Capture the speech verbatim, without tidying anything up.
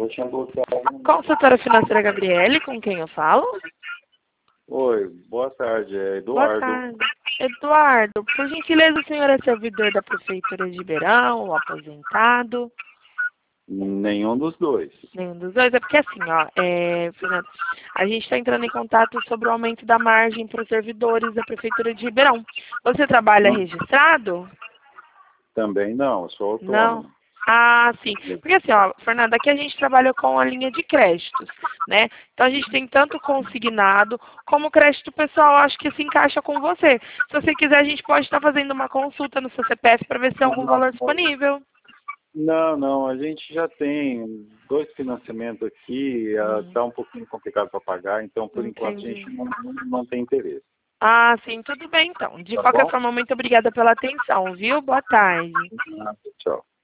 eu tinha bloqueado. Consultora financeira Gabriele, com quem eu falo? Oi, boa tarde, é Boa Eduardo. tarde. Eduardo, por gentileza, o senhor é servidor da Prefeitura de Ribeirão, ou aposentado? Nenhum dos dois. Nenhum dos dois. É porque assim, ó, é, Fernando, a gente está entrando em contato sobre o aumento da margem para os servidores da Prefeitura de Ribeirão. Você trabalha Não, registrado? também não, eu sou Não? autônomo. Ah, sim. Porque assim, ó, Fernanda, aqui a gente trabalha com a linha de créditos, né? Então a gente tem tanto consignado como crédito pessoal, acho que se encaixa com você. Se você quiser, a gente pode estar fazendo uma consulta no seu C P F para ver se tem algum valor disponível. Não, não, a gente já tem dois financiamentos aqui, está Hum, um pouquinho complicado para pagar, então por enquanto a entendi. gente não, não tem interesse. Ah, sim, tudo bem então. De Tá qualquer bom? forma, muito obrigada pela atenção, viu? Boa tarde. Tchau.